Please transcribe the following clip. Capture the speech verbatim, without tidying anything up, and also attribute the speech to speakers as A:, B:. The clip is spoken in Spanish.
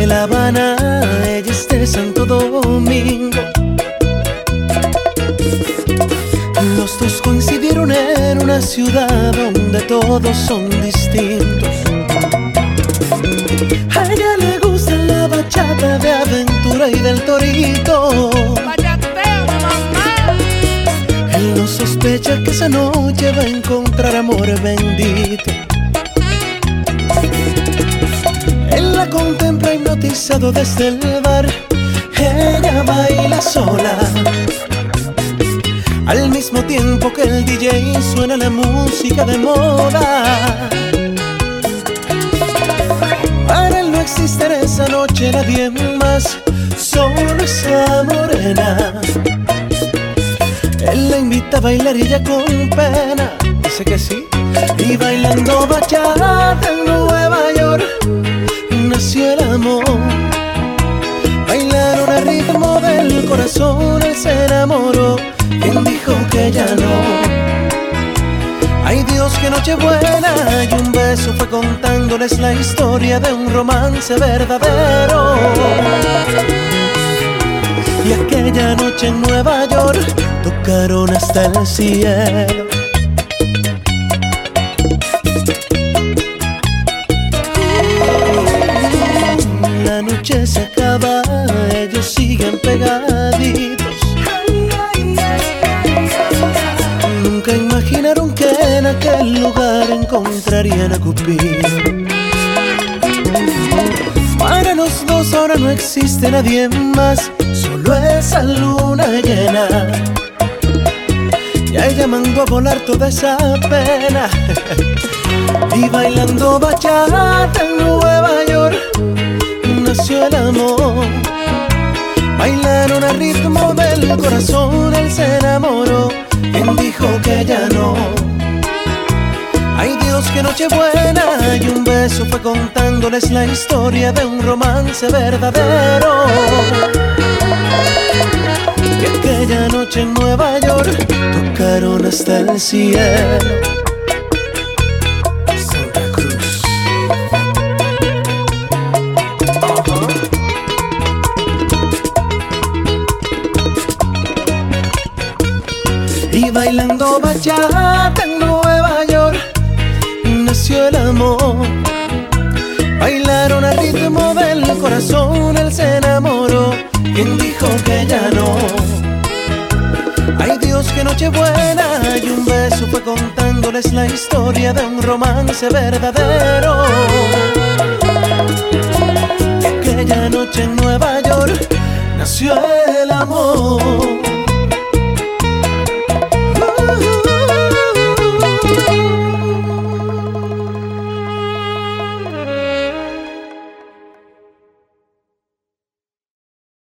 A: de La Habana, ella es de Santo Domingo. Los dos coincidieron en una ciudad donde todos son distintos. A ella le gusta la bachata de aventura y del torito.
B: ¡Bachateo, mamá!
A: Él no sospecha que esa noche va a encontrar amor bendito. Él la contempla hipnotizado desde el bar. Ella baila sola, al mismo tiempo que el D J suena la música de moda. Para él no existe en esa noche nadie más, solo esa morena. Él la invita a bailar y ella con pena dice que sí. Y bailando bachata en Nueva York nació el amor. Bailaron al ritmo del corazón, él se enamoró. ¿Quién dijo que ya no? Ay Dios, qué noche buena. Y un beso fue contándoles la historia de un romance verdadero. Y aquella noche en Nueva York tocaron hasta el cielo. La noche se acaba, ellos siguen pegaditos. Nunca imaginaron que en aquel lugar encontrarían a Cupido. Para los dos ahora no existe nadie más, solo esa luna llena. Y ella mandó a volar toda esa pena. Y bailando bachata en Nueva York nació el amor. Bailaron al ritmo del corazón, él se enamoró. ¿Quién dijo que ya no? Ay Dios, qué noche buena. Y un beso fue contándoles la historia de un romance verdadero. Y aquella noche en Nueva York tocaron hasta el cielo. Santa Cruz. Y bailando bachata en Nueva York nació el amor. Bailaron al ritmo del corazón, él se enamoró. ¿Quién dijo que ya no? Ay Dios, qué noche buena. Y un beso fue contándoles la historia de un romance verdadero. Y aquella noche en Nueva York nació el amor.